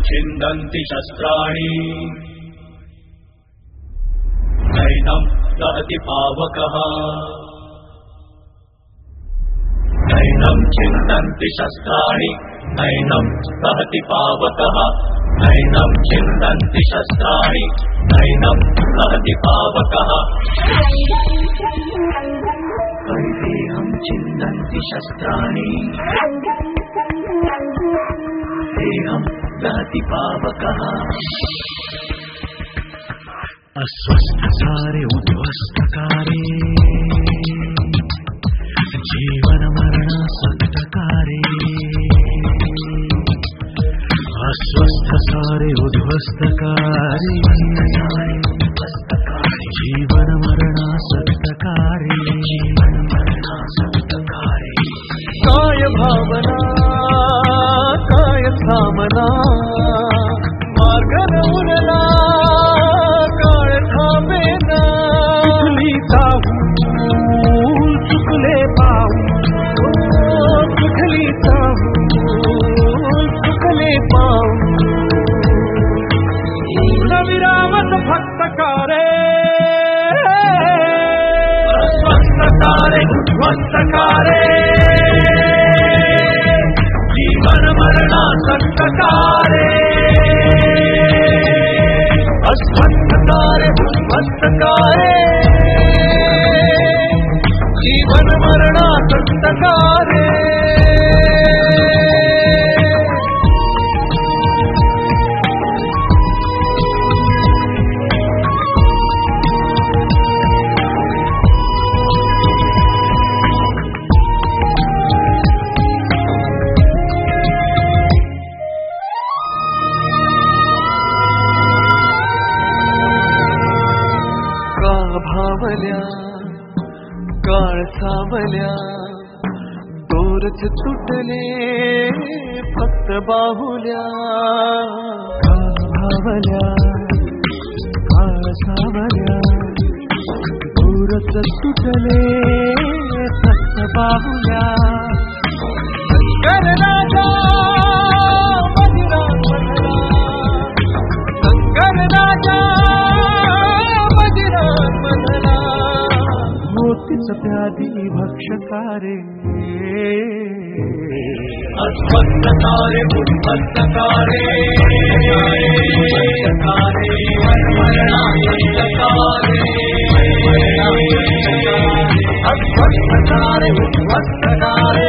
छिन्दन्ति शस्त्राणि नैनं दहति पावकः नैनं छिन्दन्ति शस्त्राणि नैनं दहति पावकः नैनं छिन्दन्ति शस्त्राणि नैनं दहति पावकः परिदेहं छिन्दन्ति शस्त्राणि देहं दहति पावकः अस्वस्थकारे उद्ध्वस्तकारे जीवन मरणासक्तकारे अस्वस्थकारे उद्ध्वस्तकारे जीवन मरणासक्तकारे काय भावना काय सामना मार्ग उरला काळ थांबेना चुकली चाहूल चुकले पाऊल चुकली चाहूल चुकले पाऊल विरामत फक्त कारे अस्वस्थकारे उद्ध्वस्तकारे जीवन मरणासक्तकारे अस्वस्थकारे उद्ध्वस्तकारे जीवन मरणासक्तकारे भावल्या काळ सावल्या दोरच तुटले फक्त बाहुल्या भावल्या काळ सावल्या दोरच तुटले फक्त बाहुल्या शंकर राजा मधुरा मधुरा शंकर राजा मोतीच प्यादी भक्षकारे अस्वस्थकारे उद्ध्वस्तकारे अस्वस्थकारे उद्ध्वस्तकारे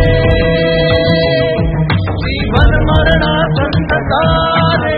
जीवन मरणासक्तकारे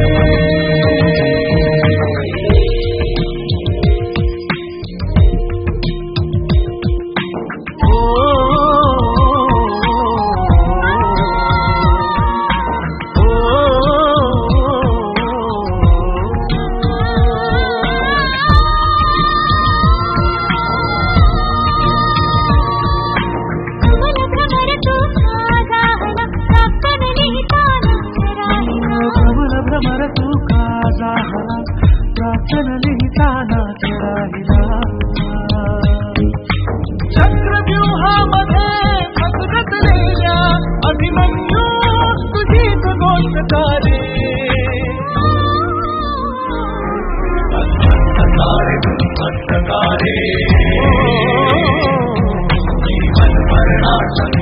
चक्रव्यूहामध्ये फसरतलेल्या अभिमन्यू तुझीच गोष्ट तारे अस्वस्थकारे उद्ध्वस्तकारे जीवन मरणासक्तकारे